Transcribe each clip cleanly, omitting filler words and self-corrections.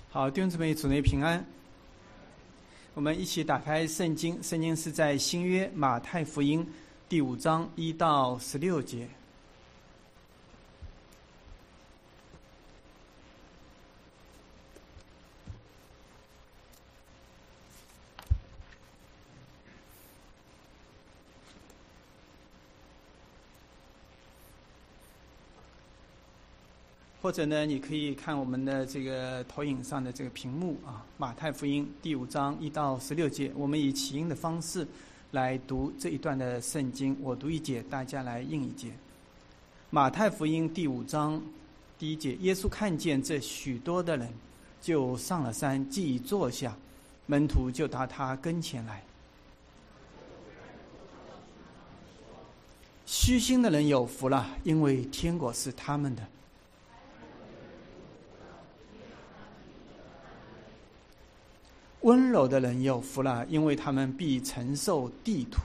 好，弟兄姊妹，主内平安。我们一起打开圣经，圣经是在新约马太福音第5章1到16节。或者呢，你可以看我们的这个投影上的这个屏幕啊，马太福音第5章1到16节，我们以起音的方式来读这一段的圣经，我读一节，大家来应一节。马太福音第5章第1节，耶稣看见这许多的人，就上了山，既坐下，门徒就到他跟前来。虚心的人有福了，因为天国是他们的。温柔的人有福了，因为他们必承受地土。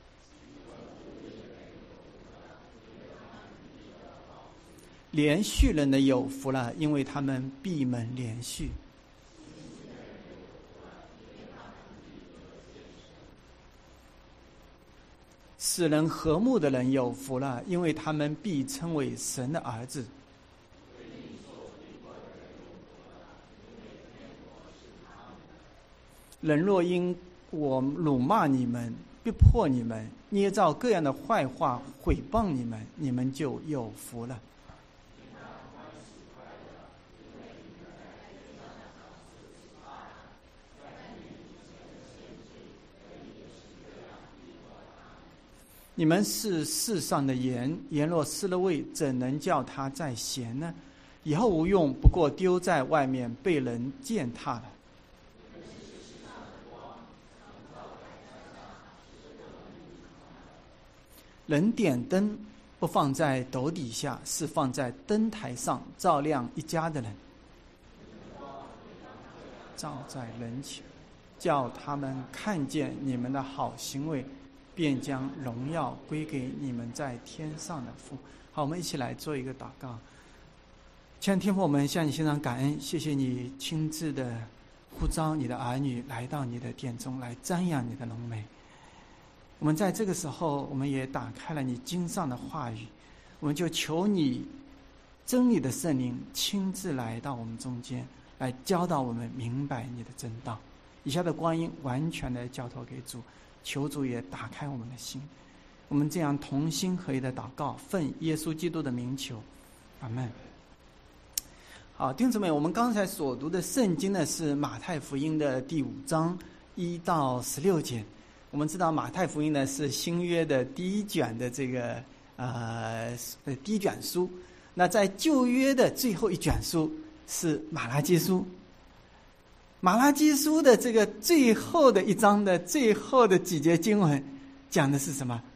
连续人的有福了，因为他们闭门连续。使人和睦的人有福了，因为他们必称为神的儿子。人若因我辱骂你们，逼迫你们，捏造各样的坏话毁谤你们，你们就有福了。你们是世上的盐，盐若失了味，怎能叫它再咸呢？以后无用，不过丢在外面，被人践踏了。人点灯不放在斗底下，是放在灯台上，照亮一家的人，照在人前，叫他们看见你们的好行为，便将荣耀归给你们在天上的父。好，我们一起来做一个祷告。亲爱的天父，我们向你献上感恩，谢谢你亲自的呼召你的儿女来到你的殿中，来瞻仰你的荣美。我们在这个时候，我们也打开了你经上的话语，我们就求你真理的圣灵亲自来到我们中间，来教导我们明白你的真道。以下的光阴完全的交托给主，求主也打开我们的心。我们这样同心合意的祷告，奉耶稣基督的名求，阿们。好，弟兄姊妹，我们刚才所读的圣经呢，是马太福音的第5章1到16节。我们知道马太福音呢是新约的第一卷的这个第一卷书，那在旧约的最后一卷书是马拉基书。马拉基书的这个最后的一章的最后的几节经文讲的是什么？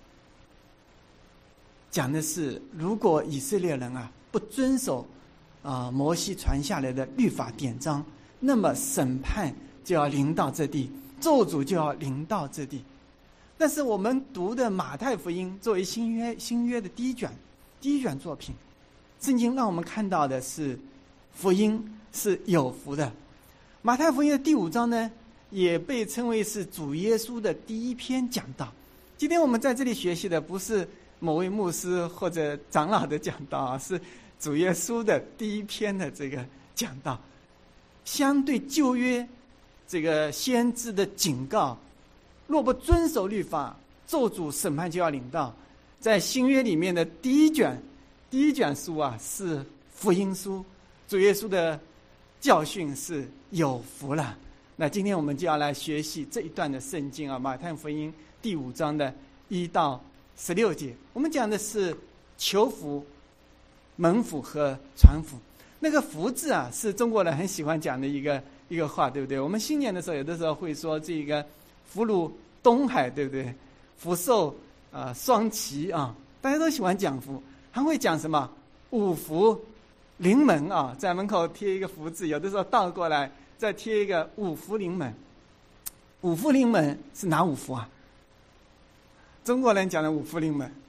讲的是如果以色列人不遵守摩西传下来的律法典章，那么审判就要临到这地，咒诅就要临到这地。但是我们读的马太福音作为新约的第一卷作品，圣经让我们看到的是福音是有福的。马太福音的第5章呢，也被称为是主耶稣的第一篇讲道。今天我们在这里学习的不是某位牧师或者长老的讲道是主耶稣的第一篇的这个讲道。相对旧约这个先知的警告，若不遵守律法，咒诅审判就要临到。在新约里面的第一卷书是福音书，主耶稣的教训是有福了。那今天我们就要来学习这一段的圣经马太福音第5章的1到16节。我们讲的是求福、蒙福和传福。那个福字是中国人很喜欢讲的一个话，对不对？我们新年的时候有的时候会说这个福如东海，对不对？福寿双齐大家都喜欢讲福。还会讲什么五福临门在门口贴一个福字，有的时候倒过来再贴一个五福临门。五福临门是哪五福中国人讲的五福临门，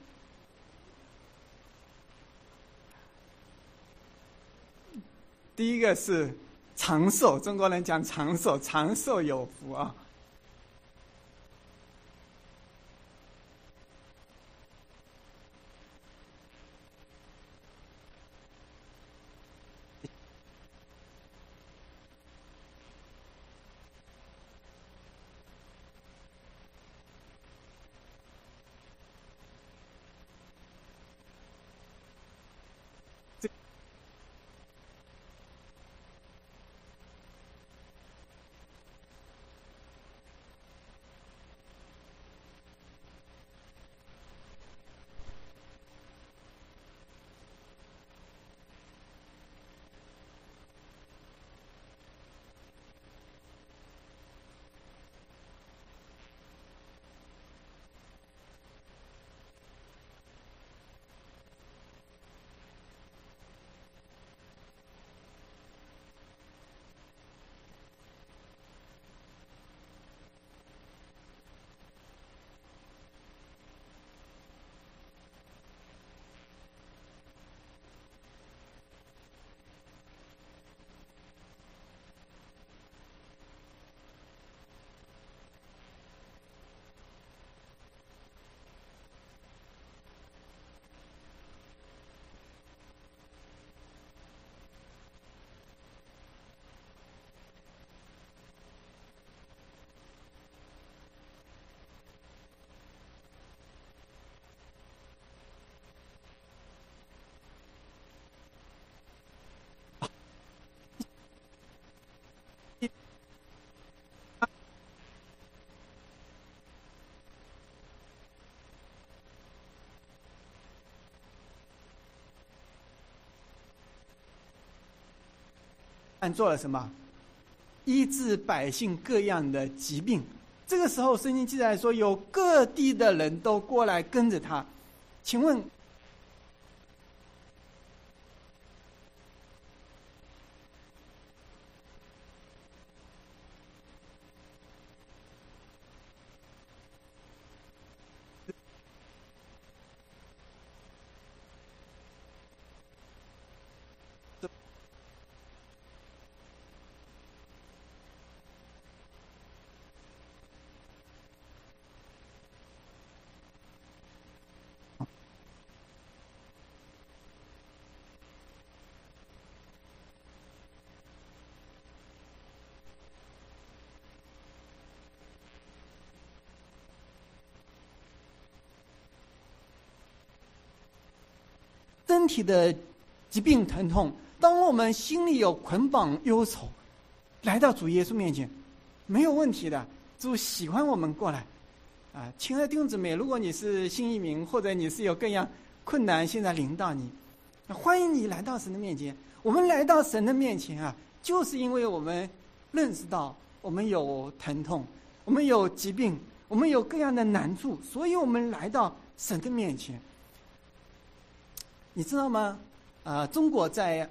第一个是长寿，中国人讲长寿，长寿有福啊。做了什么？医治百姓各样的疾病。这个时候，圣经记载说，有各地的人都过来跟着他。请问，身体的疾病疼痛，当我们心里有捆绑忧愁，来到主耶稣面前，没有问题的。主喜欢我们过来啊，亲爱的弟兄姊妹，如果你是新移民，或者你是有各样困难现在临到你，欢迎你来到神的面前。我们来到神的面前啊，就是因为我们认识到我们有疼痛，我们有疾病，我们有各样的难处，所以我们来到神的面前。你知道吗？中国在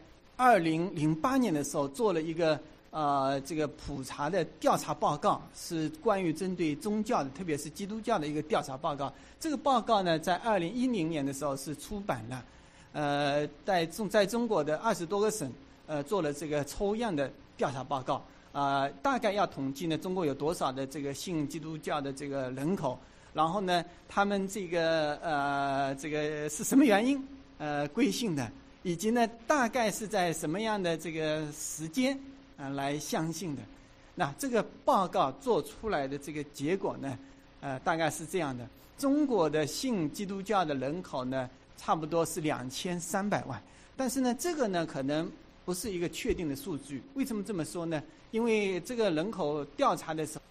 2008年的时候做了一个这个普查的调查报告，是关于针对宗教的，特别是基督教的一个调查报告。这个报告呢，在2010年的时候是出版了。在中国的20多个省，做了这个抽样的调查报告。大概要统计呢，中国有多少的这个信基督教的这个人口，然后呢，他们这个是什么原因归信的，以及呢大概是在什么样的这个时间来相信的。那这个报告做出来的这个结果呢，大概是这样的：中国的信基督教的人口呢，差不多是2300万。但是呢，这个呢可能不是一个确定的数据。为什么这么说呢？因为这个人口调查的时候，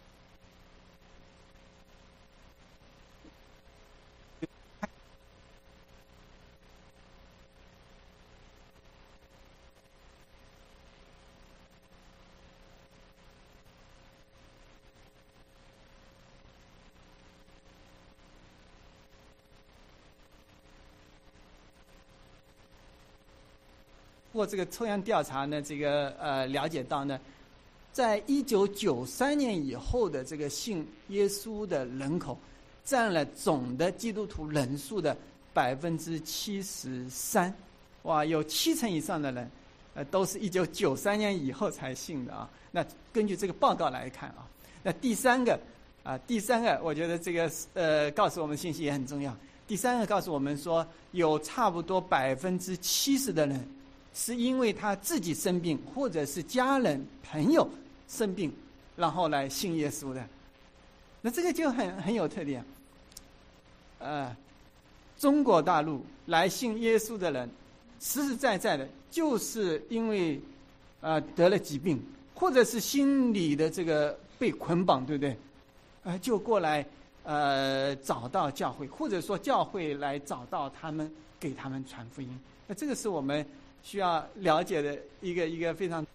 通过这个抽样调查呢，了解到呢，在1993年以后的这个信耶稣的人口，占了总的基督徒人数的73%。哇，有70%以上的人都是1993年以后才信的啊。那根据这个报告来看啊，那第三个，我觉得这个告诉我们信息也很重要。第三个告诉我们说，有差不多70%的人是因为他自己生病，或者是家人朋友生病，然后来信耶稣的。那这个就很有特点。中国大陆来信耶稣的人，实实在在的就是因为得了疾病，或者是心理的这个被捆绑，对不对？就过来找到教会，或者说教会来找到他们，给他们传福音。那这个是我们需要了解的一个非常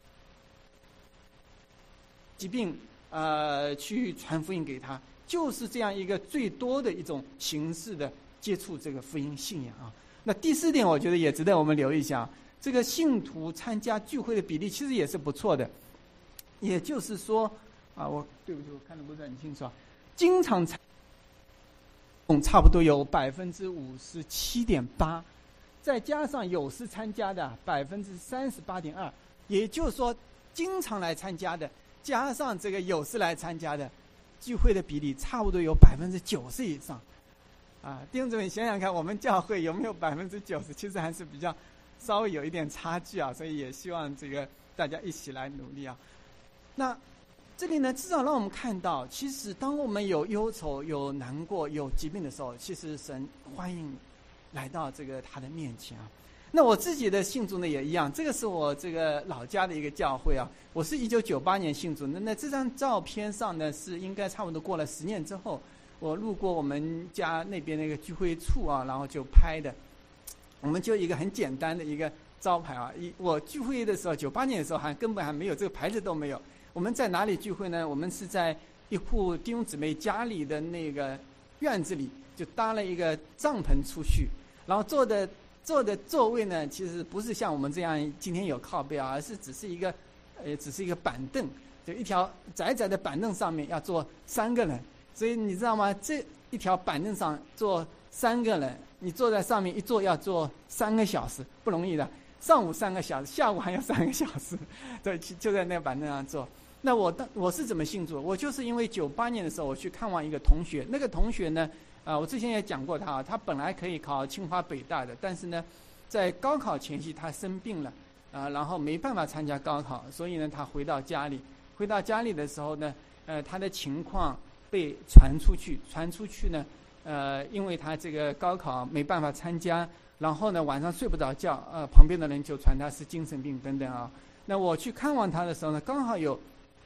疾病去传福音给他，就是这样一个最多的一种形式的接触这个福音信仰啊。那第四点，我觉得也值得我们留意一下，这个信徒参加聚会的比例其实也是不错的。也就是说对不起，我看的不是很清楚啊。经常差不多有57.8%，再加上有时参加的38.2%，也就是说，经常来参加的加上这个有时来参加的聚会的比例，差不多有90%以上。弟兄姊妹，想想看，我们教会有没有90%？其实还是比较稍微有一点差距啊，所以也希望这个大家一起来努力啊。那这里呢，至少让我们看到，其实当我们有忧愁、有难过、有疾病的时候，其实神欢迎你来到这个他的面前啊。那我自己的信主呢也一样，这个是我这个老家的一个教会啊。我是1998年信主，那这张照片上呢是应该差不多过了10年之后，我路过我们家那边那个聚会处啊，然后就拍的。我们就一个很简单的一个招牌啊，我聚会的时候，98年的时候根本还没有这个牌子都没有。我们在哪里聚会呢？我们是在一户弟兄姊妹家里的那个院子里，就搭了一个帐篷出去，然后坐的座位呢，其实不是像我们这样今天有靠背啊，而是只是一个板凳，就一条窄窄的板凳上面要坐3个人，所以你知道吗？这一条板凳上坐3个人，你坐在上面一坐要坐3个小时，不容易的。上午3个小时，下午还要3个小时，对，就在那个板凳上坐。那我是怎么信主？我就是因为98年的时候，我去看望一个同学。那个同学呢，我之前也讲过他本来可以考清华北大的，但是呢，在高考前夕他生病了，然后没办法参加高考，所以呢，他回到家里。回到家里的时候呢，他的情况被传出去呢，因为他这个高考没办法参加，然后呢晚上睡不着觉，旁边的人就传他是精神病等等啊。那我去看望他的时候呢，刚好有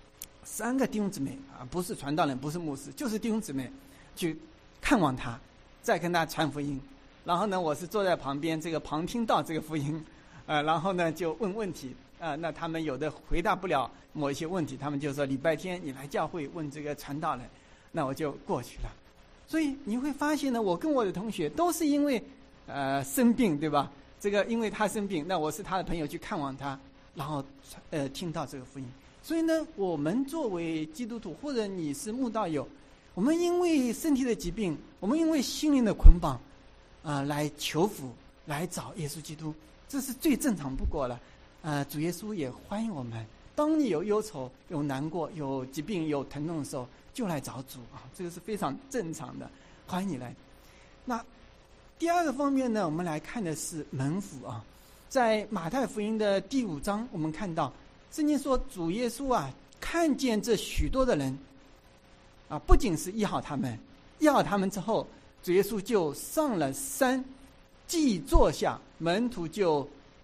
3个弟兄姊妹不是传道人，不是牧师，就是弟兄姊妹去看望他，再跟他传福音。然后呢，我是坐在旁边，这个旁听到这个福音，然后呢就问问题，那他们有的回答不了某一些问题，他们就说礼拜天你来教会问这个传道人，那我就过去了。所以你会发现呢，我跟我的同学都是因为生病，对吧？这个因为他生病，那我是他的朋友去看望他，然后听到这个福音。所以呢，我们作为基督徒，或者你是慕道友，我们因为身体的疾病，我们因为心灵的捆绑来求福，来找耶稣基督，这是最正常不过了。主耶稣也欢迎我们，当你有忧愁、有难过、有疾病、有疼痛的时候，就来找主啊，这个是非常正常的，欢迎你来。那第二个方面呢，我们来看的是门府啊。在马太福音的第5章，我们看到圣经说，主耶稣看见这许多的人不仅是医好他们之后，主耶稣就上了山，既坐下，门徒就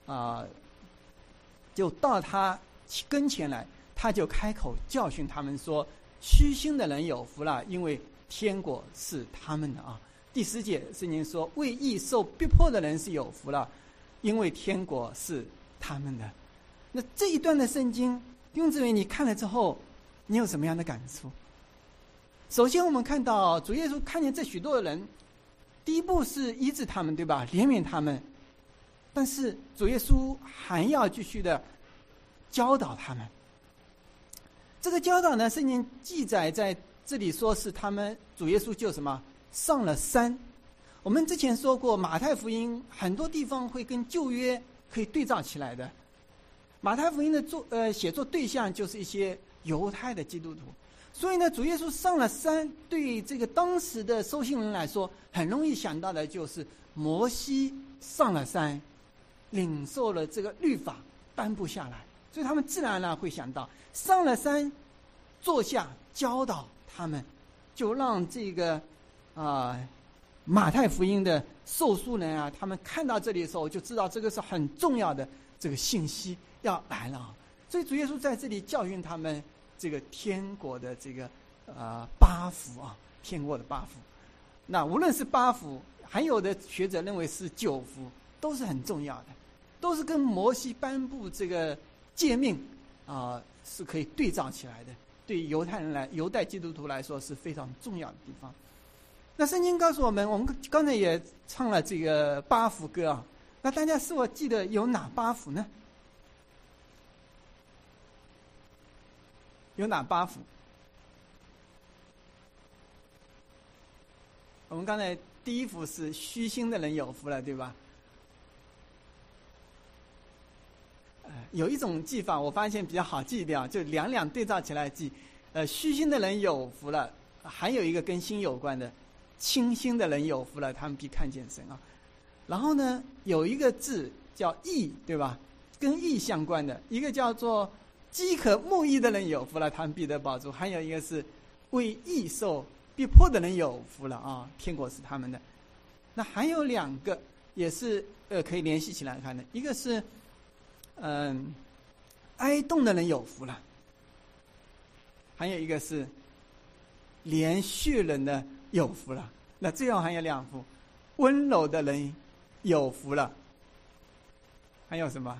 到他跟前来，他就开口教训他们说，虚心的人有福了，因为天国是他们的啊。第10节圣经说，为义受逼迫的人是有福了，因为天国是他们的。那这一段的圣经，弟兄姊妹，你看了之后，你有什么样的感触？首先我们看到主耶稣看见这许多的人，第一步是医治他们，对吧？怜悯他们。但是主耶稣还要继续的教导他们。这个教导呢，圣经记载在这里说是主耶稣就上了山。我们之前说过，马太福音很多地方会跟旧约可以对照起来的。 马太福音的写作对象就是一些犹太的基督徒，所以呢，主耶稣上了山，对这个当时的收信人来说，很容易想到的就是摩西上了山，领受了这个律法，颁布下来，所以他们自然而然会想到上了山，坐下教导他们，就让这个马太福音的受书人啊，他们看到这里的时候就知道这个是很重要的这个信息要来了。所以主耶稣在这里教训他们这个天国的这个八福啊，天国的八福。那无论是八福，还有的学者认为是九福，都是很重要的，都是跟摩西颁布这个诫命是可以对照起来的，对犹太基督徒来说是非常重要的地方。那圣经告诉我们刚才也唱了这个八福歌啊，那大家是否记得有哪八福呢？有哪八福？我们刚才第一福是虚心的人有福了，对吧？有一种记法我发现比较好记一点，就两两对照起来记。虚心的人有福了，还有一个跟心有关的，清心的人有福了，他们必看见神啊。然后呢，有一个字叫义，对吧？跟义相关的，一个叫做饥渴慕义的人有福了，他们必得饱足。还有一个是为义受逼迫的人有福了啊，天国是他们的。那还有两个也是可以联系起来看的，一个是哀恸的人有福了，还有一个是怜恤人的有福了。那最后还有两福，温柔的人有福了，还有什么？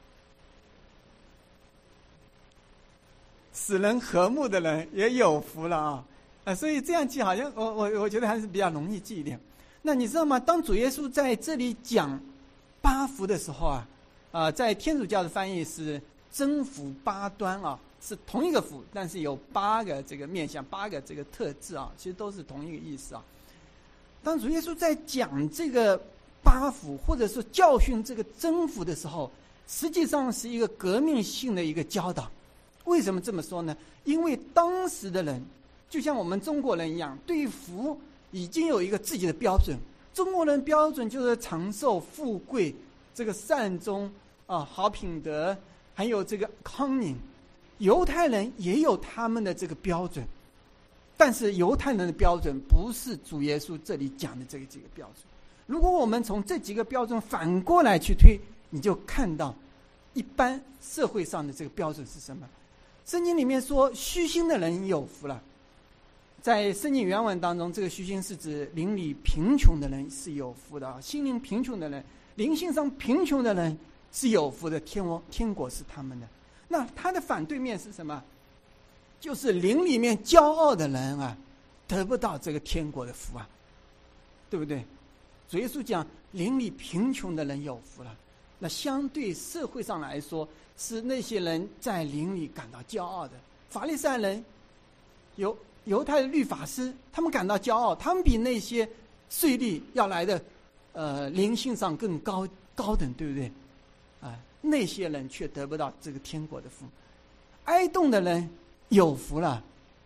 使人和睦的人也有福了啊！所以这样记好像我觉得还是比较容易记一点。那你知道吗？当主耶稣在这里讲八福的时候在天主教的翻译是真福八端啊，是同一个福，但是有八个这个面向，八个这个特质啊，其实都是同一个意思啊。当主耶稣在讲这个八福，或者是教训这个真福的时候，实际上是一个革命性的一个教导。为什么这么说呢？因为当时的人就像我们中国人一样，对福已经有一个自己的标准。中国人标准就是长寿、富贵、这个善终好品德，还有这个康宁。犹太人也有他们的这个标准，但是犹太人的标准不是主耶稣这里讲的这几个标准。如果我们从这几个标准反过来去推，你就看到一般社会上的这个标准是什么。圣经里面说虚心的人有福了，在圣经原文当中，这个虚心是指灵里贫穷的人是有福的心灵贫穷的人，灵性上贫穷的人是有福的，天国是他们的。那他的反对面是什么？就是灵里面骄傲的人得不到这个天国的福对不对？主耶稣讲灵里贫穷的人有福了，那相对社会上来说，是那些人在灵里感到骄傲的。法利赛人、犹太的律法师，他们感到骄傲，他们比那些税吏要来的灵性上更高等，对不对？那些人却得不到这个天国的福。哀恸的人有福了。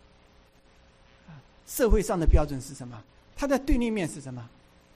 社会上的标准是什么？他的对立面是什么？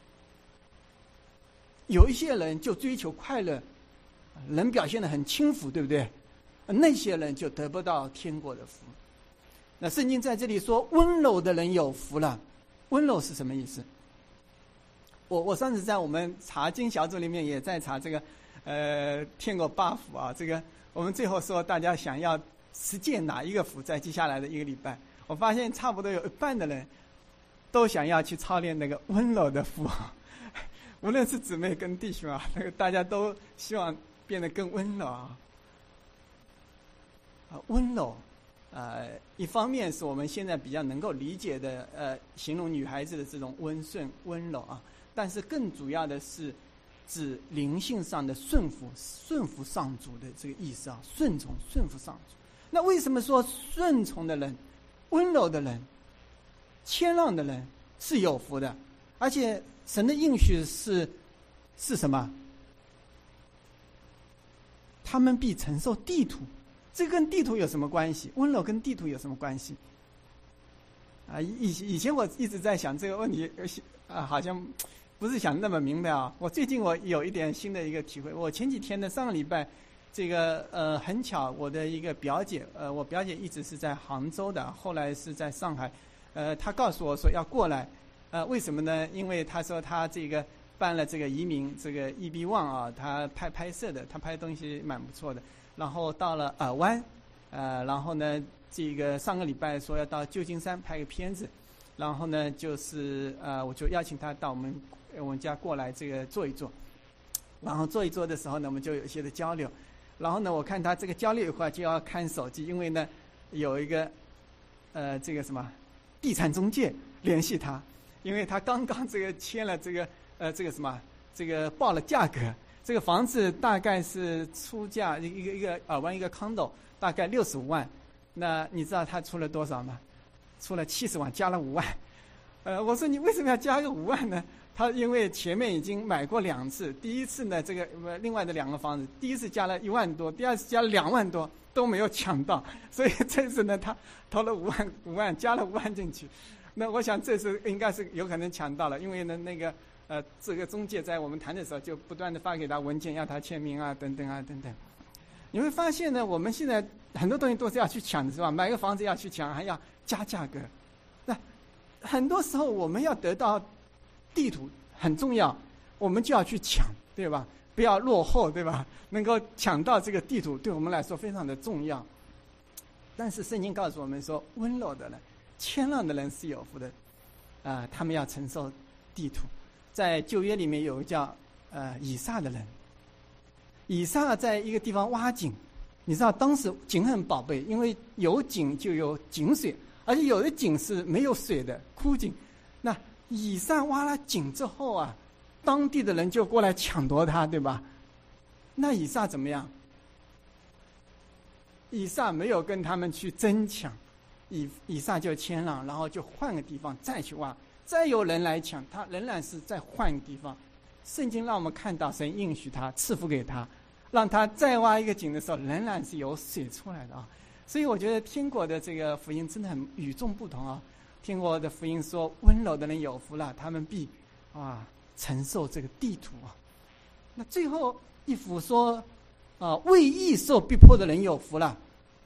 有一些人就追求快乐，人表现得很轻浮，对不对？那些人就得不到天国的福。那圣经在这里说温柔的人有福了。温柔是什么意思？我上次在我们查经小组里面也在查这个天国八福这个我们最后说大家想要实践哪一个福，在接下来的一个礼拜，我发现差不多有一半的人都想要去操练那个温柔的福无论是姊妹跟弟兄那个大家都希望变得更温柔温柔一方面是我们现在比较能够理解的形容女孩子的这种温顺温柔但是更主要的是指灵性上的顺服上主的这个意思顺服上主。那为什么说顺从的人、温柔的人、谦让的人是有福的？而且神的应许是什么？ 他们必承受地土。这跟地土有什么关系？温柔跟地土有什么关系？以前我一直在想这个问题，好像不是想那么明白啊。我最近我有一点新的一个体会。我前几天呢，上个礼拜，这个很巧，我的一个表姐，我表姐一直是在杭州的，后来是在上海，她告诉我说要过来，为什么呢？因为她说她这个办了这个移民，这个 EB1 啊，她拍摄的，她拍的东西蛮不错的。然后到了尔湾，然后呢，这个上个礼拜说要到旧金山拍个片子，然后呢，就是我就邀请他到我们家过来这个坐一坐，然后坐一坐的时候呢，我们就有一些的交流，然后呢，我看他这个交流一会儿就要看手机，因为呢有一个这个什么地产中介联系他，因为他刚刚这个签了这个什么这个报了价格。这个房子大概是出价一个尔湾一个 condo 大概65万，那你知道他出了多少吗？出了70万，加了5万。我说你为什么要加个5万呢？他因为前面已经买过2次，第一次呢这个另外的2个房子，第一次加了1万多，第二次加了2万多都没有抢到，所以这次呢他投了5万，加了5万进去。那我想这次应该是有可能抢到了，因为呢那个。这个中介在我们谈的时候就不断的发给他文件，要他签名啊，等等啊，等等。你会发现呢，我们现在很多东西都是要去抢的，是吧？买个房子要去抢，还要加价格。那很多时候我们要得到地图很重要，我们就要去抢，对吧？不要落后，对吧？能够抢到这个地图，对我们来说非常的重要。但是圣经告诉我们说，温柔的人、谦让的人是有福的，他们要承受地图。在旧约里面有个叫以撒的人，以撒在一个地方挖井，你知道当时井很宝贝，因为有井就有井水，而且有的井是没有水的枯井。那以撒挖了井之后啊，当地的人就过来抢夺他，对吧？那以撒怎么样？以撒没有跟他们去争抢，以撒就谦让，然后就换个地方再去挖。再有人来抢，他仍然是再换一个地方。圣经让我们看到神应许他，赐福给他，让他再挖一个井的时候，仍然是有水出来的啊。所以我觉得天国的这个福音真的很与众不同啊。天国的福音说，温柔的人有福了，他们必承受这个地土啊。那最后一幅说为义受逼迫的人有福了，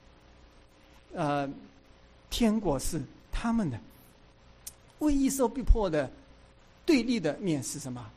天国是他们的。为义受逼迫的对立的面是什么？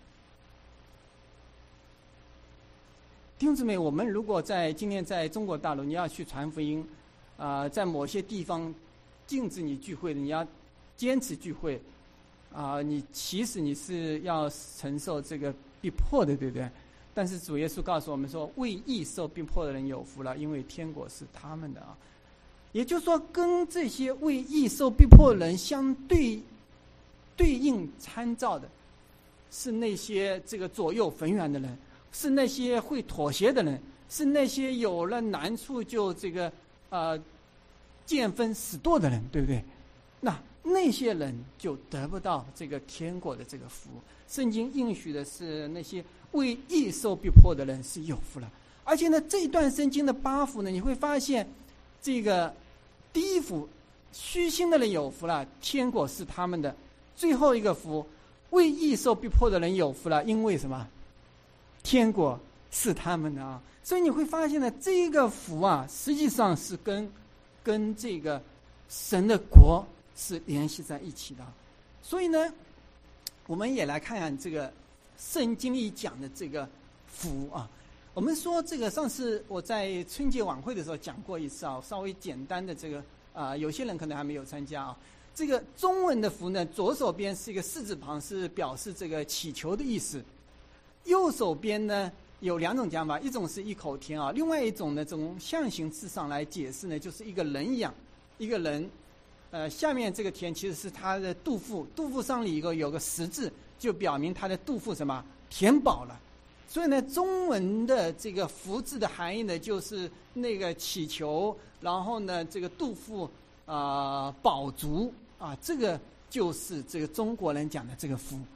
弟兄姊妹，我们如果今天在中国大陆，你要去传福音，在某些地方禁止你聚会的，你要坚持聚会，其实你是要承受这个逼迫的，对不对？但是主耶稣告诉我们说，为义受逼迫的人有福了，因为天国是他们的啊。也就是说，跟这些为义受逼迫的人相对应参照的是那些这个左右逢源的人，是那些会妥协的人，是那些有了难处就这个见分死堕的人，对不对？那些人就得不到这个天国的这个福。圣经应许的是那些为义受逼迫的人是有福了。而且呢，这一段圣经的8福呢，你会发现这个第一福，虚心的人有福了，天国是他们的。最后一个福，为义受逼迫的人有福了，因为什么？天国是他们的啊。所以你会发现呢，这个福啊，实际上是跟这个神的国是联系在一起的。所以呢，我们也来看看这个圣经里讲的这个福啊。我们说这个上次我在春节晚会的时候讲过一次啊，稍微简单的这个有些人可能还没有参加啊。这个中文的福呢，左手边是一个士字旁，是表示这个祈求的意思。右手边呢有2种讲法，一种是一口田啊，另外一种呢，从象形字上来解释呢，就是一个人养一个人，下面这个田其实是他的肚腹，肚腹上里有个十字，就表明他的肚腹什么填饱了。所以呢，中文的这个福字的含义呢，就是那个祈求，然后呢，这个肚腹饱足。这个就是这个中国人讲的这个福。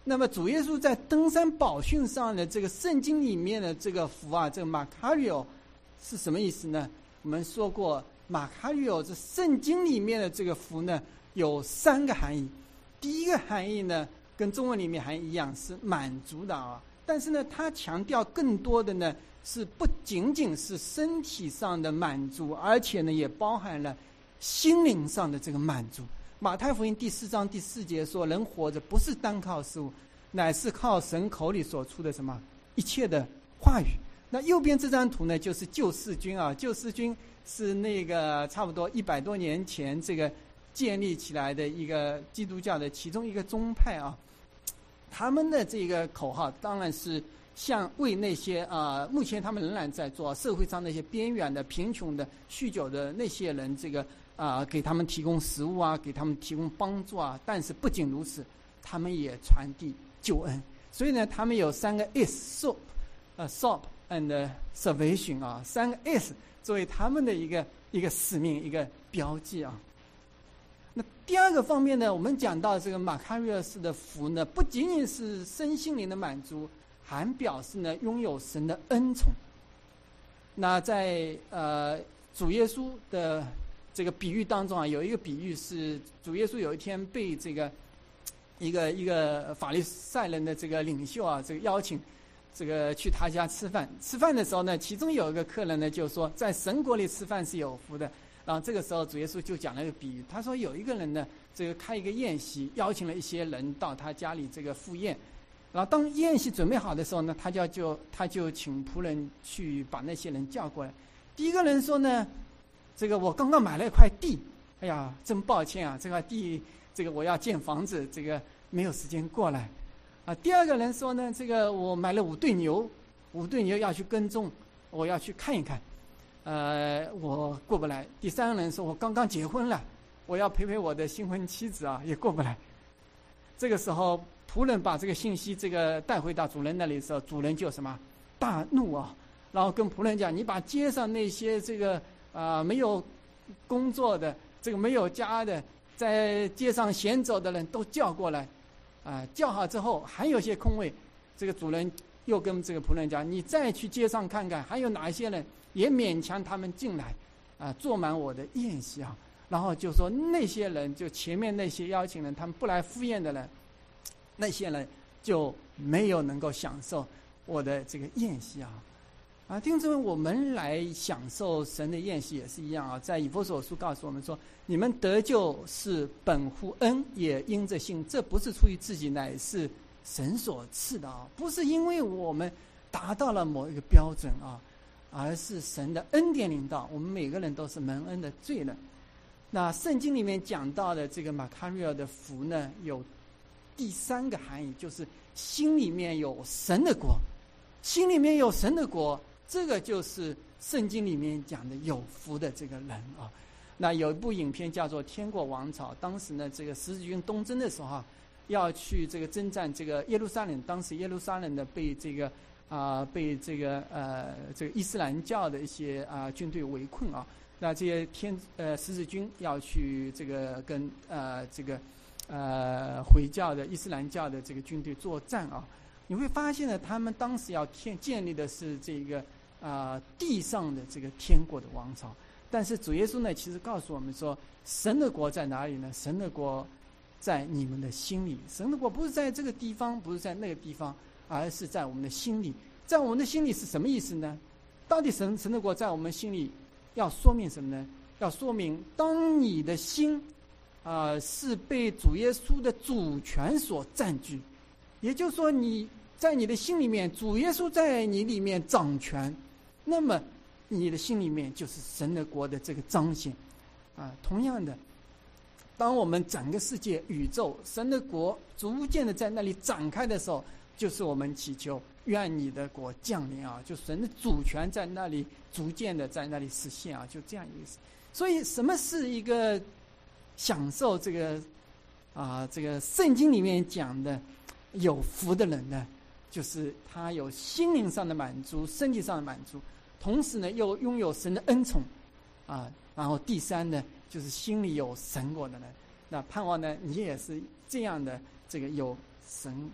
那么主耶稣在登山宝训上的这个圣经里面的这个福啊，这个 Makario 是什么意思呢？我们说过 Makario 这圣经里面的这个福呢有3个含义。第一个含义呢跟中文里面含义一样，是满足的啊。但是呢它强调更多的呢是不仅仅是身体上的满足，而且呢也包含了心灵上的这个满足。马太福音第4章第4节说，人活着不是单靠食物，乃是靠神口里所出的什么一切的话语。那右边这张图呢就是救世军啊，救世军是那个差不多100多年前这个建立起来的一个基督教的其中一个宗派啊。他们的这个口号当然是像为那些目前他们仍然在做社会上那些边缘的贫穷的酗酒的那些人，这个给他们提供食物啊，给他们提供帮助啊。但是不仅如此，他们也传递救恩。所以呢他们有3个 S soap and salvation 啊，3个 S 作为他们的一个使命，一个标记啊。那第二个方面呢，我们讲到这个马卡瑞斯的福呢，不仅仅是身心灵的满足，还表示呢拥有神的恩宠。那在主耶稣的这个比喻当中啊，有一个比喻是主耶稣有一天被这个一个法利赛人的这个领袖啊，这个邀请这个去他家吃饭。吃饭的时候呢，其中有一个客人呢就说，在神国里吃饭是有福的。然后这个时候主耶稣就讲了一个比喻，他说有一个人呢，这个开一个宴席，邀请了一些人到他家里这个赴宴。然后当宴席准备好的时候呢，他就请仆人去把那些人叫过来。第一个人说呢，这个我刚刚买了一块地，哎呀，真抱歉啊，这块地这个我要建房子，这个没有时间过来。第二个人说呢，这个我买了5对牛要去耕种，我要去看一看。我过不来。第3个人说，我刚刚结婚了，我要陪陪我的新婚妻子啊，也过不来。这个时候仆人把这个信息这个带回到主人那里的时候，主人就什么大怒啊，然后跟仆人讲，你把街上那些这个没有工作的，这个没有家的，在街上闲走的人都叫过来叫好之后还有些空位，这个主人又跟这个仆人讲，你再去街上看看还有哪一些人，也勉强他们进来坐满我的宴席啊。然后就说那些人，就前面那些邀请人他们不来赴宴的人，那些人就没有能够享受我的这个宴席弟兄姊妹，我们来享受神的宴席也是一样在以弗所书告诉我们说，你们得救是本乎恩，也因着信，这不是出于自己，乃是神所赐的不是因为我们达到了某一个标准而是神的恩典领导，我们每个人都是蒙恩的罪人。那圣经里面讲到的这个马卡瑞尔的福呢，有第3个含义，就是心里面有神的国。心里面有神的国，这个就是圣经里面讲的有福的这个人那有一部影片叫做《天国王朝》，当时呢这个十字军东征的时候要去这个征战这个耶路撒冷，当时耶路撒冷的被这个伊斯兰教的一些军队围困那这些十字军要去这个跟回教的伊斯兰教的这个军队作战你会发现呢，他们当时要建立的是这个地上的这个天国的王朝。但是主耶稣呢，其实告诉我们说，神的国在哪里呢？神的国在你们的心里。神的国不是在这个地方，不是在那个地方，而是在我们的心里。在我们的心里是什么意思呢？到底神的国在我们心里要说明什么呢？要说明当你的心是被主耶稣的主权所占据，也就是说你在你的心里面，主耶稣在你里面掌权，那么你的心里面就是神的国的这个彰显同样的，当我们整个世界宇宙神的国逐渐的在那里展开的时候，就是我们祈求愿你的国降临就神的主权在那里逐渐的在那里实现就这样意思。所以什么是一个享受这个这个圣经里面讲的有福的人呢？就是他有心灵上的满足，身体上的满足，同时呢又拥有神的恩宠然后第3呢就是心里有神国的人。那盼望呢你也是这样的这个有神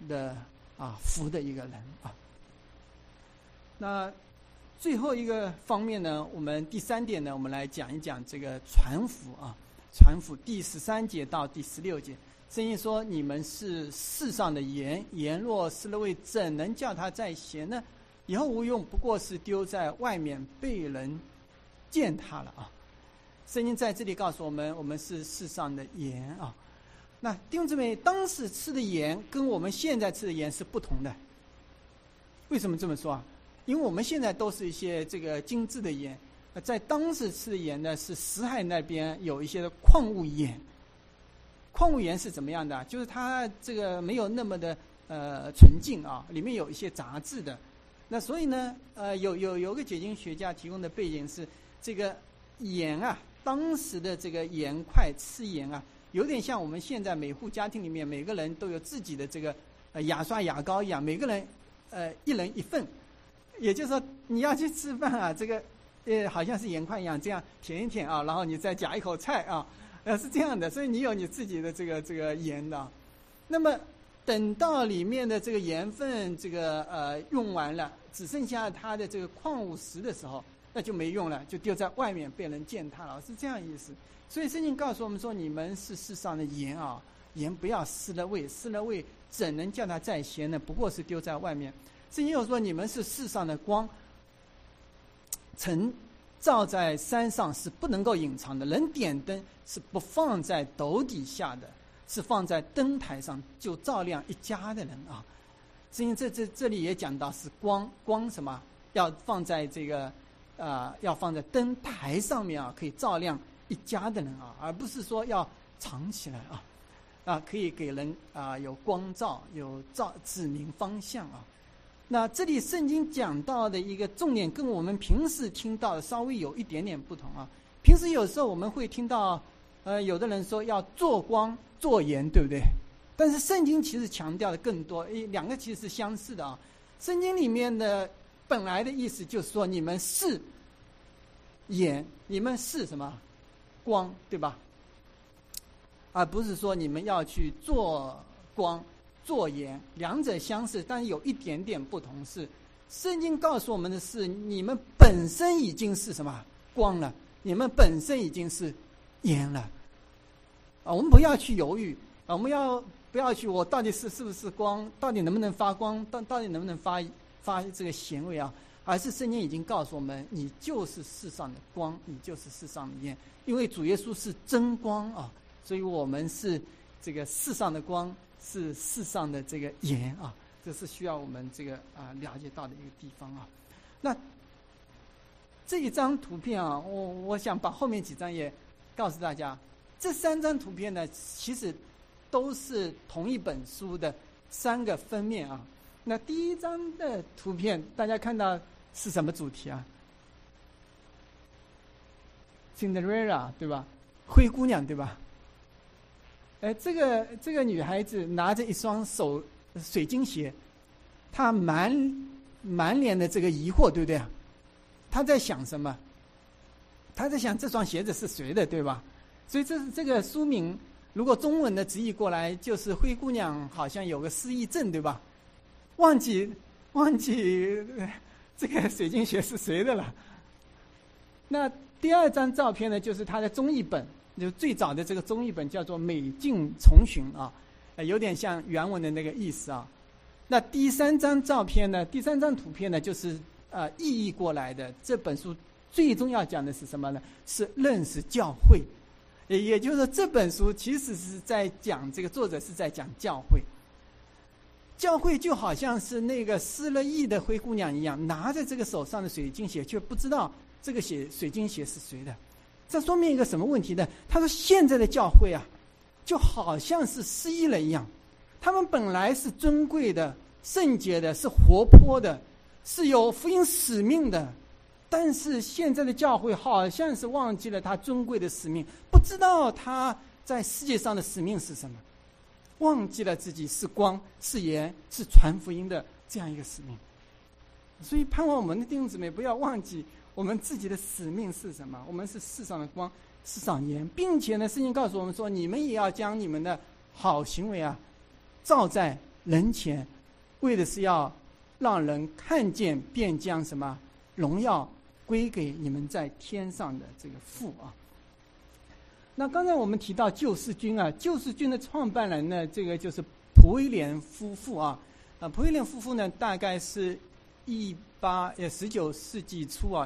的福的一个人啊。那最后一个方面呢，我们第3点呢，我们来讲一讲这个传福啊。传福第13节到第16节，圣经说：“你们是世上的盐，盐若失了味，怎能叫它再咸呢？以后无用，不过是丢在外面，被人践踏了啊。”圣经在这里告诉我们，我们是世上的盐啊。那弟兄姊妹，当时吃的盐跟我们现在吃的盐是不同的。为什么这么说啊？因为我们现在都是一些这个精致的盐，在当时吃的盐呢，是死海那边有一些的矿物盐。矿物盐是怎么样的？就是它这个没有那么的纯净啊，里面有一些杂质的。那所以呢，有个解经学家提供的背景是，这个盐啊，当时的这个盐块吃盐啊，有点像我们现在每户家庭里面每个人都有自己的这个牙刷牙膏一样，每个人一人一份。也就是说，你要去吃饭啊，这个好像是盐块一样，这样舔一舔啊，然后你再夹一口菜啊，是这样的。所以你有你自己的这个盐的。那么等到里面的这个盐分用完了，只剩下它的这个矿物石的时候，那就没用了，就丢在外面被人践踏了，是这样意思。所以圣经告诉我们说，你们是世上的盐啊，盐不要失了味，失了味怎能叫它再咸呢？不过是丢在外面。圣经又说，你们是世上的光，曾照在山上是不能够隐藏的，人点灯是不放在斗底下的，是放在灯台上，就照亮一家的人啊。圣经这里也讲到是光什么？要放在要放在灯台上面啊，可以照亮一家的人啊，而不是说要藏起来啊，可以给人有光照，有指明方向啊。那这里圣经讲到的一个重点，跟我们平时听到的稍微有一点点不同啊。平时有时候我们会听到，有的人说要做光做盐，对不对？但是圣经其实强调的更多，两个其实是相似的啊。圣经里面的本来的意思就是说，你们是盐，你们是什么？光，对吧？而不是说你们要去做光做盐，两者相似，但有一点点不同是，圣经告诉我们的是，你们本身已经是什么？光了，你们本身已经是盐了。我们不要去犹豫，我们不要去我到底是不是光，到底能不能发光，到底能不能发这个咸味啊？而是圣经已经告诉我们，你就是世上的光，你就是世上的盐，因为主耶稣是真光啊，所以我们是这个世上的光，是世上的这个盐啊，这是需要我们了解到的一个地方啊。那这一张图片啊，我想把后面几张也告诉大家。这3张图片呢，其实都是同一本书的3个封面啊。那第一张的图片，大家看到是什么主题啊 ？Cinderella 对吧？灰姑娘对吧？这个女孩子拿着一双水晶鞋，她满脸的这个疑惑，对不对？她在想什么？她在想这双鞋子是谁的，对吧？所以这个书名，如果中文的直译过来，就是灰姑娘好像有个失忆症，对吧？忘记这个水晶鞋是谁的了。那第2张照片呢，就是她的中译本。就最早的这个中译本叫做《美境重寻》啊，有点像原文的那个意思啊。那第3张照片呢，第3张图片呢，就是意译过来的。这本书最终要讲的是什么呢？是认识教会，也就是说，这本书其实是在讲这个作者是在讲教会。教会就好像是那个失了忆的灰姑娘一样，拿着这个手上的水晶鞋，却不知道这个水晶鞋是谁的。这说明一个什么问题呢？他说现在的教会啊，就好像是失忆了一样，他们本来是尊贵的、圣洁的，是活泼的，是有福音使命的，但是现在的教会好像是忘记了他尊贵的使命，不知道他在世界上的使命是什么，忘记了自己是光、是盐、是传福音的这样一个使命。所以盼望我们的弟兄姊妹不要忘记我们自己的使命是什么？我们是世上的光，世上盐，并且呢，圣经告诉我们说，你们也要将你们的好行为啊，照在人前，为的是要让人看见，便将什么荣耀归给你们在天上的这个父啊。那刚才我们提到救世军啊，救世军的创办人呢，这个就是普威廉夫妇啊。普威廉夫妇呢，大概是19世纪初啊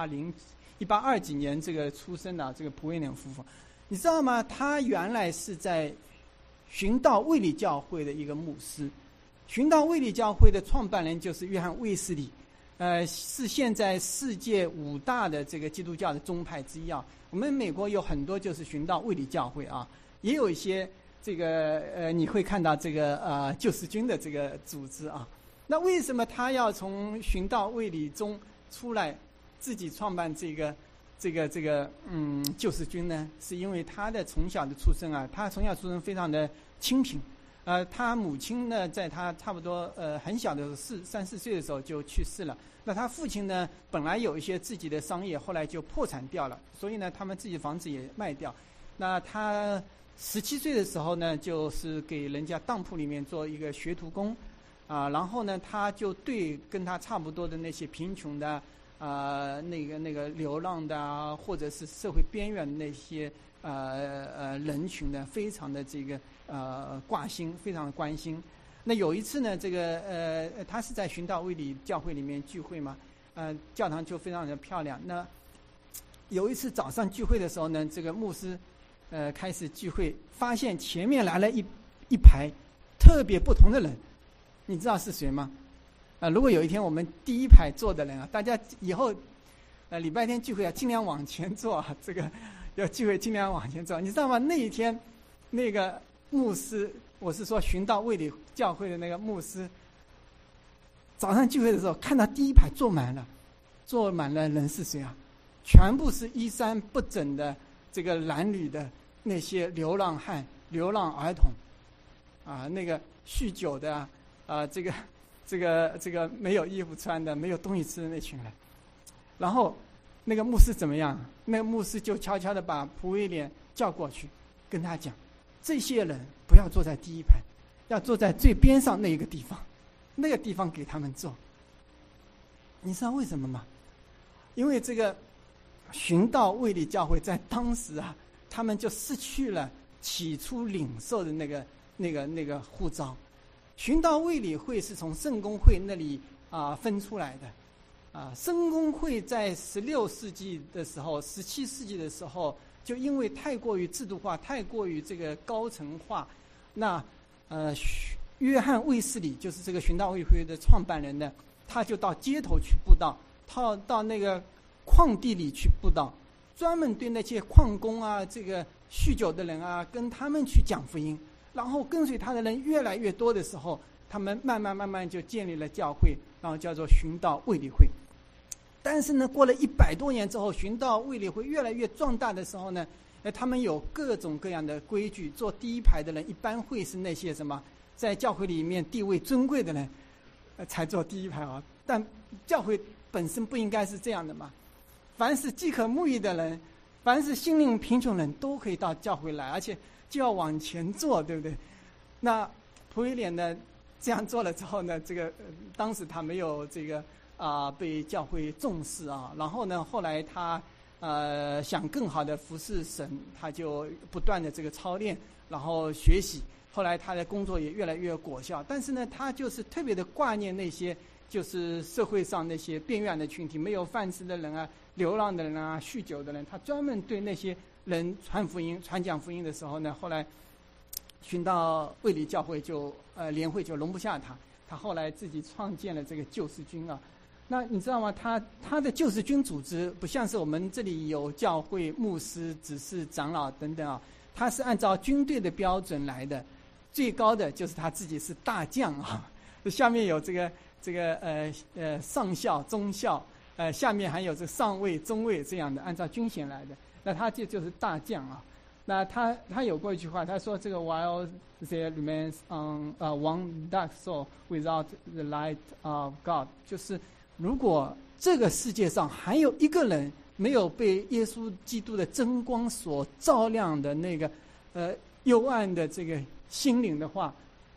，1820几年这个出生的这个普威廉夫妇，你知道吗？他原来是在寻道卫理教会的一个牧师。寻道卫理教会的创办人就是约翰卫斯理，是现在世界5大的这个基督教的宗派之一啊。我们美国有很多就是寻道卫理教会啊，也有一些这个你会看到这个救世军的这个组织啊。那为什么他要从寻道卫理中出来，自己创办这个救世军呢？是因为他的从小的出生啊，他从小出生非常的清贫，他母亲呢，在他差不多很小的时候3、4岁的时候就去世了。那他父亲呢，本来有一些自己的商业，后来就破产掉了，所以呢，他们自己房子也卖掉。那他17岁的时候呢，就是给人家当铺里面做一个学徒工，然后呢，他就对跟他差不多的那些贫穷的那个流浪的啊，或者是社会边缘的那些人群呢，非常的这个挂心，非常的关心。那有一次呢，这个他是在寻道卫理教会里面聚会嘛，教堂就非常的漂亮。那有一次早上聚会的时候呢，这个牧师开始聚会，发现前面来了一排特别不同的人，你知道是谁吗？如果有一天我们第一排坐的人啊，大家以后礼拜天聚会啊，尽量往前坐啊，这个要聚会尽量往前坐。你知道吗？那一天那个牧师，我是说寻道卫理教会的那个牧师，早上聚会的时候看到第一排坐满了人是谁啊？全部是衣衫不整的这个褴褛的那些流浪汉、流浪儿童那个酗酒的这个没有衣服穿的、没有东西吃的那群人。然后那个牧师怎么样？那个牧师就悄悄地把普威廉叫过去，跟他讲，这些人不要坐在第一排，要坐在最边上那一个地方，那个地方给他们坐。你知道为什么吗？因为这个寻道卫理教会在当时啊，他们就失去了起初领受的那个护照。寻道卫理会是从圣公会那里分出来的。圣公会在16世纪的时候、17世纪的时候，就因为太过于制度化、太过于这个高层化，那约翰卫斯理就是这个寻道卫理会的创办人呢，他就到街头去布道，到那个矿地里去布道，专门对那些矿工啊、这个酗酒的人啊，跟他们去讲福音。然后跟随他的人越来越多的时候，他们慢慢就建立了教会，然后叫做寻道卫理会。但是呢，过了100多年之后，寻道卫理会越来越壮大的时候呢，他们有各种各样的规矩。坐第一排的人一般会是那些什么在教会里面地位尊贵的人才坐第一排啊。但教会本身不应该是这样的嘛。凡是饥渴慕义的人，凡是心灵贫穷人都可以到教会来，而且就要往前坐，对不对？那普威廉呢这样做了之后呢，这个当时他没有这个被教会重视啊。然后呢，后来他想更好的服侍神，他就不断的这个操练，然后学习。后来他的工作也越来越有果效。但是呢，他就是特别的挂念那些就是社会上那些边缘的群体，没有饭吃的人啊、流浪的人啊、酗酒的人，他专门对那些人传讲福音的时候呢，后来寻道卫理教会就联会就容不下他后来自己创建了这个救世军啊。那你知道吗？他的救世军组织不像是我们这里有教会、牧师、执事、长老等等啊，他是按照军队的标准来的，最高的就是他自己是大将啊，下面有这个上校、中校，下面还有这上尉、中尉这样的，按照军衔来的。那他就是大将啊。那他有过一句话，他说这个 while there remains on one dark soul without the light of God， 就是如果这个世界上还有一个人没有被耶稣基督的真光所照亮的那个幽暗的这个心灵的话，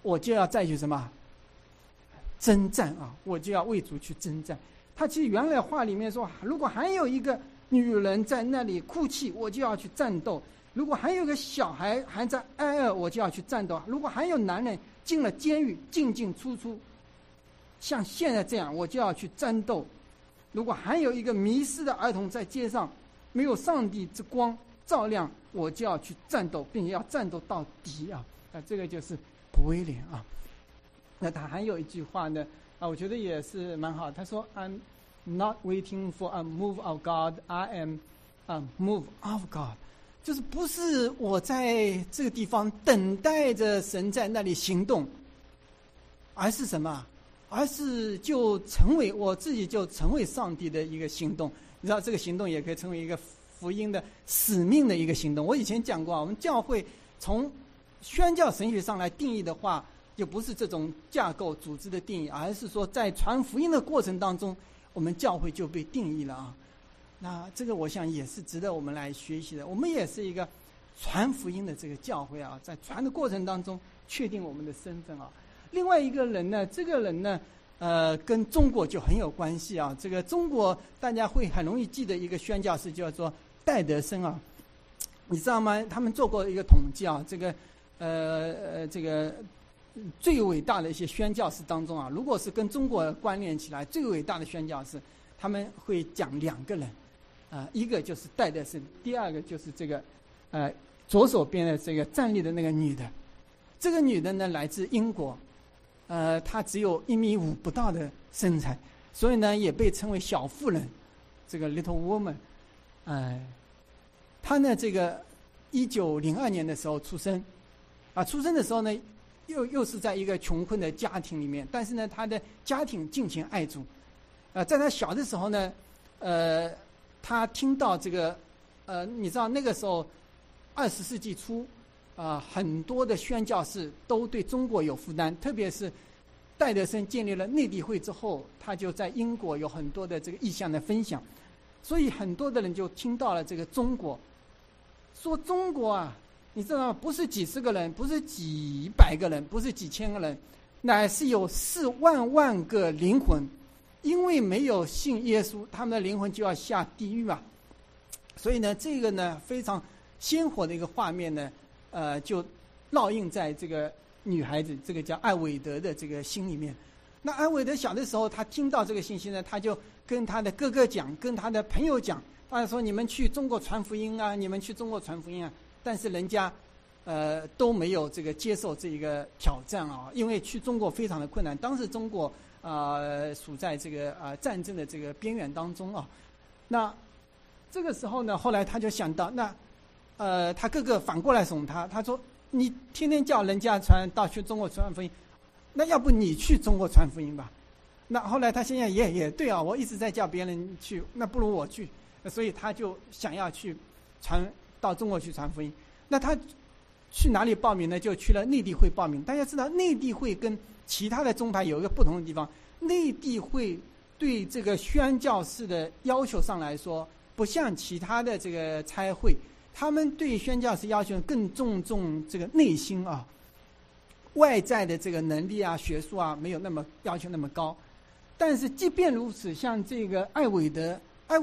我就要再去什么征战啊，我就要为主去征战。他其实原来话里面说，如果还有一个女人在那里哭泣，我就要去战斗；如果还有个小孩还在挨饿，我就要去战斗；如果还有男人进了监狱，进进出出，像现在这样，我就要去战斗；如果还有一个迷失的儿童在街上，没有上帝之光照亮，我就要去战斗，并且要战斗到底啊！这个就是普威廉啊。那他还有一句话呢，我觉得也是蛮好。他说 ：“I'm not waiting for a move of God, I am a move of God。”就是不是我在这个地方等待着神在那里行动，而是什么？而是就成为我自己，就成为上帝的一个行动。你知道，这个行动也可以成为一个福音的使命的一个行动。我以前讲过，我们教会从宣教神学上来定义的话，就不是这种架构组织的定义，而是说在传福音的过程当中，我们教会就被定义了啊。那这个我想也是值得我们来学习的。我们也是一个传福音的这个教会啊，在传的过程当中确定我们的身份啊。另外一个人呢，这个人呢，跟中国就很有关系啊。这个中国大家会很容易记得一个宣教士叫做戴德生啊，你知道吗？他们做过一个统计啊，这个最伟大的一些宣教士当中啊，如果是跟中国关联起来最伟大的宣教士，他们会讲两个人，一个就是戴德生，第二个就是这个左手边的这个站立的那个女的。这个女的呢来自英国，她只有1.5米不到的身材，所以呢也被称为小妇人，这个 little woman。她呢这个1902年的时候出生，出生的时候呢又是在一个穷困的家庭里面，但是呢她的家庭敬虔爱主，在她小的时候呢，她听到这个你知道那个时候20世纪初。很多的宣教士都对中国有负担，特别是戴德生建立了内地会之后，他就在英国有很多的这个意向的分享，所以很多的人就听到了这个中国，说中国啊，你知道吗？不是几十个人，不是几百个人，不是几千个人，乃是有4万万个灵魂，因为没有信耶稣，他们的灵魂就要下地狱啊。所以呢，这个呢非常鲜活的一个画面呢。就烙印在这个女孩子，这个叫艾韦德的这个心里面。那艾韦德小的时候，他听到这个信息呢，他就跟他的哥哥讲，跟他的朋友讲，他说：“你们去中国传福音啊，你们去中国传福音啊。”但是人家都没有这个接受这一个挑战啊，因为去中国非常的困难。当时中国处在这个战争的这个边缘当中啊。那这个时候呢，后来他就想到那。他哥哥反过来怂他，他说：“你天天叫人家去中国传福音，那要不你去中国传福音吧？”那后来他现在也对啊，我一直在叫别人去，那不如我去，所以他就想要去到中国去传福音。那他去哪里报名呢？就去了内地会报名。大家知道，内地会跟其他的宗派有一个不同的地方，内地会对这个宣教士的要求上来说，不像其他的这个差会。他们对宣教士要求更重这个内心啊，外在的这个能力啊、学术啊没有那么要求那么高。但是即便如此，像这个艾韦德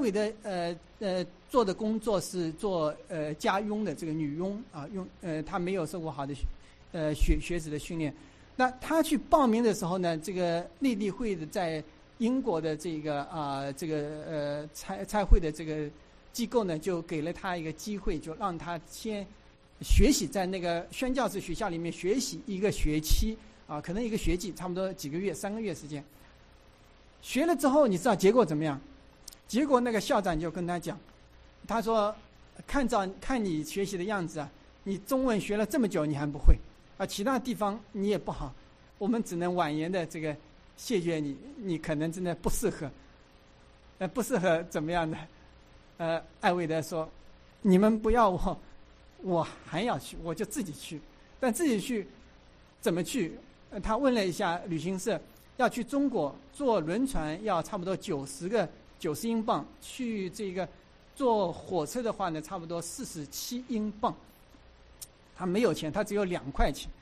做的工作是做家佣的这个女佣啊，她没有受过好的学识的训练。那她去报名的时候呢，这个内地会的在英国的这个差会的这个。机构呢就给了他一个机会，就让他先学习在那个宣教士学校里面学习1个学期啊，可能1个学季，差不多几个月，3个月时间。学了之后，你知道结果怎么样？结果那个校长就跟他讲，他说：“看你学习的样子啊，你中文学了这么久你还不会啊，其他地方你也不好，我们只能婉言的这个谢绝你，你可能真的不适合。不适合怎么样呢？”艾韦德说：“你们不要我还要去，我就自己去。但自己去怎么去？他问了一下旅行社，要去中国坐轮船要差不多90英镑，去这个坐火车的话呢，差不多47英镑。他没有钱，他只有2块钱。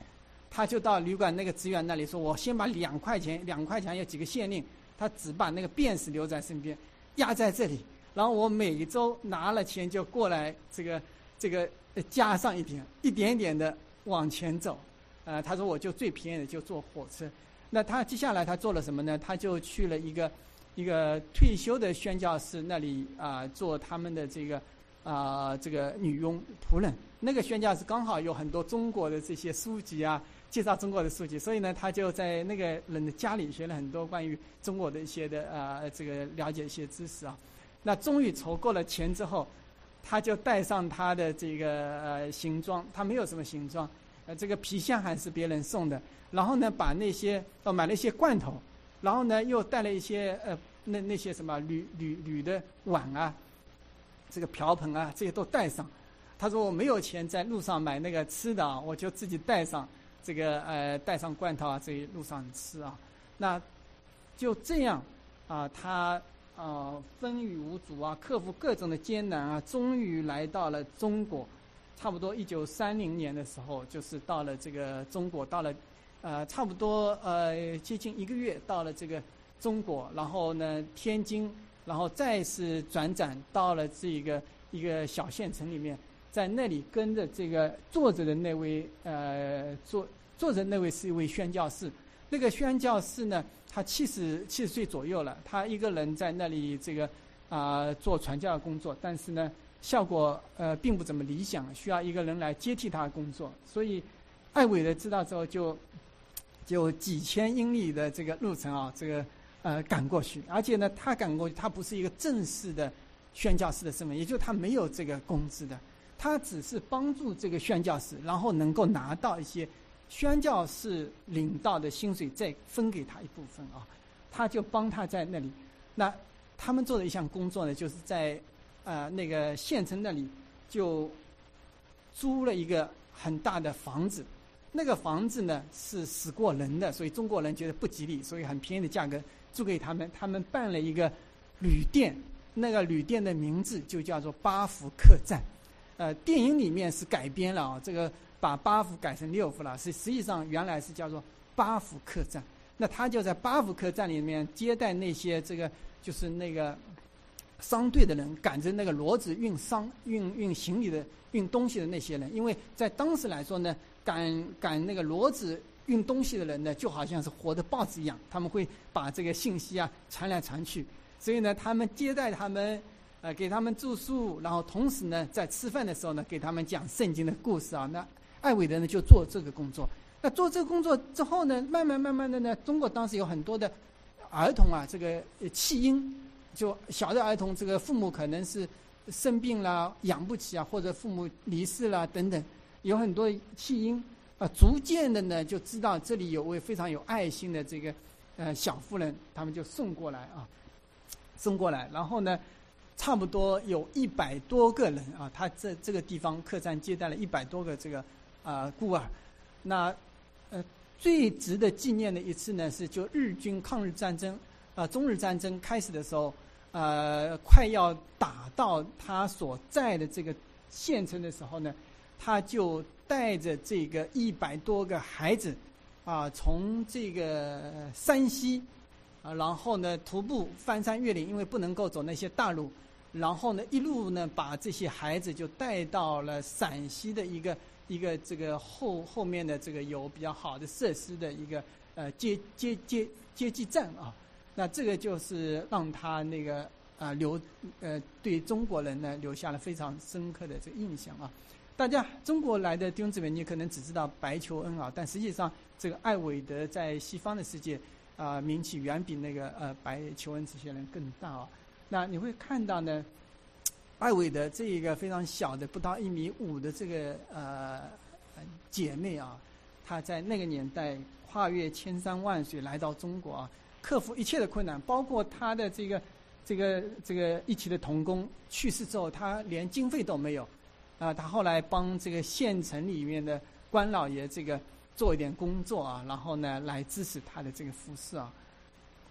他就到旅馆那个职员那里说：“我先把2块钱有几个县令，他只把那个便士留在身边，压在这里。然后我每周拿了钱就过来，这个加上一点点的往前走。他说我就最便宜的就坐火车。那他接下来他做了什么呢？他就去了一个退休的宣教士那里做他们的这个女佣仆人。那个宣教士刚好有很多中国的这些书籍啊，介绍中国的书籍，所以呢，他就在那个人的家里学了很多关于中国的一些的这个了解一些知识啊。那终于筹够了钱之后，他就带上他的这个行装，他没有什么行装，这个皮箱还是别人送的。然后呢，把那些买了一些罐头，然后呢又带了一些那些什么铝的碗啊，这个瓢盆啊，这些都带上。他说我没有钱在路上买那个吃的啊，我就自己带上这个带上罐头啊，这路上吃啊。那就这样他风雨无阻啊，克服各种的艰难啊，终于来到了中国。差不多1930年的时候，就是到了这个中国，到了差不多接近1个月到了这个中国，然后呢天津，然后再是转展到了这个一个小县城里面，在那里跟着这个坐着的那位坐着那位是一位宣教士。那个宣教士呢，他70岁左右了，他一个人在那里这个做传教的工作，但是呢效果并不怎么理想，需要一个人来接替他的工作。所以艾伟的知道之后就几千英里的这个路程啊，这个赶过去。而且呢他赶过去，他不是一个正式的宣教士的身份，也就是他没有这个工资的，他只是帮助这个宣教士，然后能够拿到一些宣教士领到的薪水，再分给他一部分啊。他就帮他在那里。那他们做的一项工作呢，就是在那个县城那里就租了一个很大的房子。那个房子呢是死过人的，所以中国人觉得不吉利，所以很便宜的价格租给他们。他们办了一个旅店，那个旅店的名字就叫做八福客栈。电影里面是改编了啊，这个把8福改成6福了，实际上原来是叫做八福客栈。那他就在八福客栈里面接待那些这个就是那个商队的人，赶着那个骡子运行李的运东西的那些人。因为在当时来说呢，赶那个骡子运东西的人呢，就好像是活的报纸一样，他们会把这个信息传来传去。所以呢，他们接待他们，给他们住宿，然后同时呢，在吃饭的时候呢，给他们讲圣经的故事啊。那艾伟德呢就做这个工作。那做这个工作之后呢，慢慢的呢，中国当时有很多的儿童啊，这个弃婴，就小的儿童，这个父母可能是生病啦，养不起啊，或者父母离世啦等等，有很多弃婴逐渐的呢就知道这里有位非常有爱心的这个小妇人，他们就送过来，然后呢差不多有100多个人啊，他这个地方客栈接待了100多个这个孤儿。那最值得纪念的一次呢，是就日军抗日战争中日战争开始的时候，快要打到他所在的这个县城的时候呢，他就带着这个100多个孩子从这个山西然后呢徒步翻山越岭，因为不能够走那些大路，然后呢一路呢把这些孩子就带到了陕西的一个这个后面的这个有比较好的设施的一个接济站啊。那这个就是让他那个对中国人呢留下了非常深刻的这个印象啊。大家中国来的弟兄姊妹，你可能只知道白求恩啊，但实际上这个艾伟德在西方的世界名气远比那个白求恩这些人更大啊。那你会看到呢，艾伟德这一个非常小的不到1.5米的这个姐妹啊，她在那个年代跨越千山万水来到中国啊，克服一切的困难，包括她的这个一起的同工去世之后，她连经费都没有她后来帮这个县城里面的官老爷这个做一点工作啊，然后呢来支持她的这个服事啊。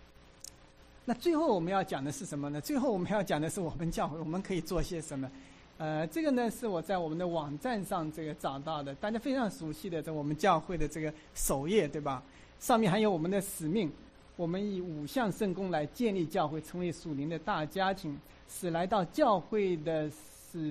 那最后我们要讲的是什么呢？最后我们要讲的是我们教会我们可以做些什么。 这个呢是我在我们的网站上这个找到的，大家非常熟悉的，在我们教会的这个首页，对吧？上面还有我们的使命，我们以5项圣工来建立教会，成为属灵的大家庭，使来到教会的使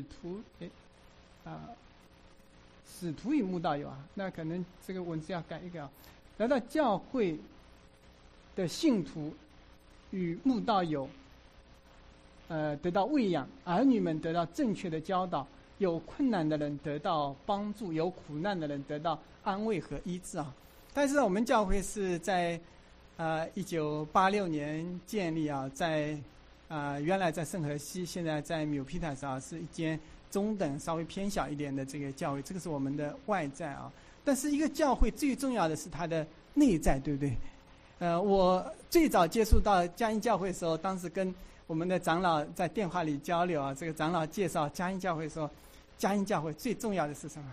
徒与慕道友啊，那可能这个文字要改一个啊，来到教会的信徒与慕道友。得到喂养，儿女们得到正确的教导，有困难的人得到帮助，有苦难的人得到安慰和医治啊。但是我们教会是在1986年建立啊，在原来在圣荷西，现在在米皮塔斯是一间中等稍微偏小一点的这个教会，这个是我们的外在啊。但是一个教会最重要的是它的内在，对不对？我最早接触到嘉义教会的时候，当时跟我们的长老在电话里交流啊，这个长老介绍嘉义教会说，嘉义教会最重要的是什么？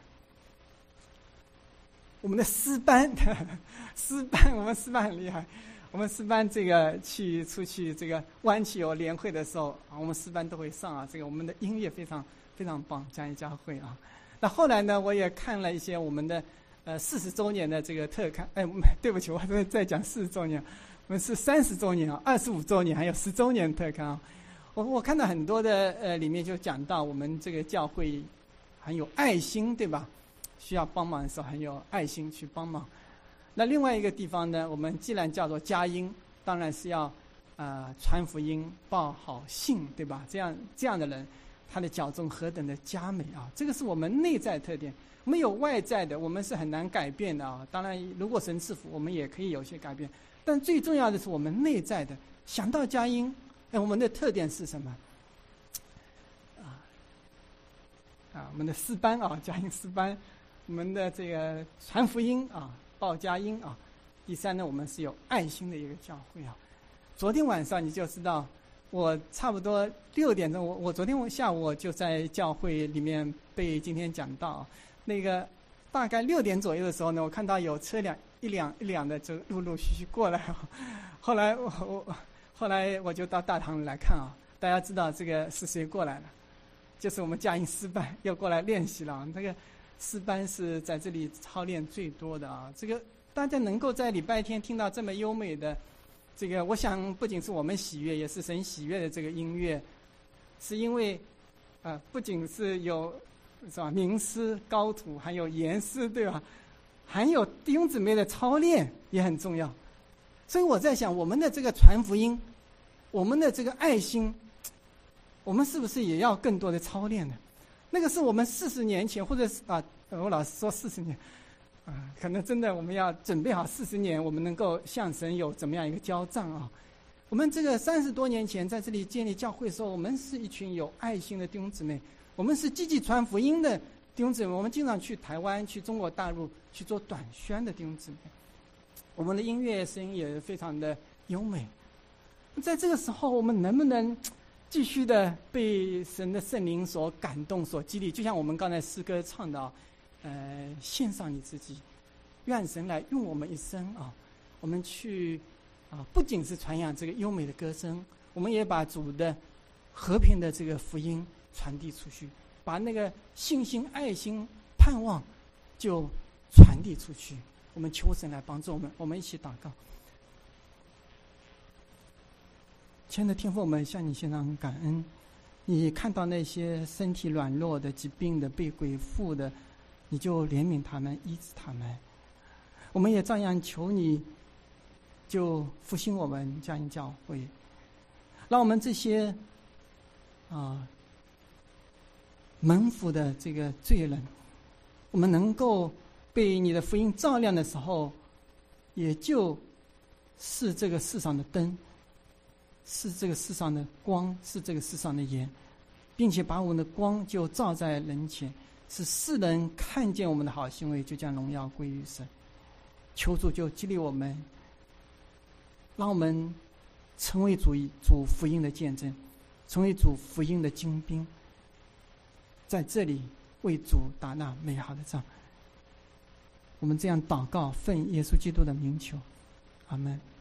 我们的诗班，我们诗班很厉害。我们诗班这个出去这个湾区有联会的时候啊，我们诗班都会上啊。这个我们的音乐非常非常棒，嘉义教会啊。那后来呢，我也看了一些我们的40周年的这个特刊。对不起，我在讲40周年。我们是30周年啊，25周年，还有10周年特刊啊。我看到很多的里面就讲到我们这个教会很有爱心，对吧？需要帮忙的时候很有爱心去帮忙。那另外一个地方呢，我们既然叫做佳音，当然是要传福音、报好信，对吧？这样的人，他的脚中何等的佳美啊！这个是我们内在特点。我们有外在的，我们是很难改变的啊。当然，如果神赐福，我们也可以有些改变。但最重要的是我们内在的。想到佳音，我们的特点是什么？我们的诗班啊，佳音诗班，我们的这个传福音啊，报佳音啊。第三呢，我们是有爱心的一个教会啊。昨天晚上你就知道，我差不多6点钟，我昨天下午我就在教会里面被今天讲到，那个大概6点左右的时候呢，我看到有车辆一辆的就陆陆续续过来啊。后来我就到大堂来看啊，大家知道这个是谁过来了？就是我们佳音诗班又过来练习了。这个诗班是在这里操练最多的啊。这个大家能够在礼拜天听到这么优美的这个，我想不仅是我们喜悦，也是神喜悦的这个音乐，是因为不仅是有是吧名师高徒，还有言师，对吧？还有弟兄姊妹的操练也很重要。所以我在想，我们的这个传福音，我们的这个爱心，我们是不是也要更多的操练呢？那个是我们40年前，或者是我老是说40年可能真的我们要准备好40年，我们能够向神有怎么样一个交账啊。我们这个30多年前在这里建立教会的时候，我们是一群有爱心的弟兄姊妹，我们是积极传福音的弟兄姊妹，我们经常去台湾、去中国大陆去做短宣的弟兄姊妹。我们的音乐声音也非常的优美。在这个时候，我们能不能继续的被神的圣灵所感动、所激励？就像我们刚才诗歌唱的献上你自己，愿神来用我们一生啊，我们去不仅是传扬这个优美的歌声，我们也把主的和平的这个福音传递出去，把那个信心、爱心、盼望就传递出去。我们求神来帮助我们，我们一起祷告。亲爱的天父，我们向你献上感恩，你看到那些身体软弱的、疾病的、被鬼附的，你就怜悯他们，医治他们。我们也照样求你，就复兴我们佳音教会，让我们这些蒙福的这个罪人，我们能够被你的福音照亮的时候，也就是这个世上的灯，是这个世上的光，是这个世上的盐，并且把我们的光就照在人前，使世人看见我们的好行为，就将荣耀归于神。求主就激励我们，让我们成为主福音的见证，成为主福音的精兵，在这里为主打那美好的仗。我们这样祷告，奉耶稣基督的名求，阿们。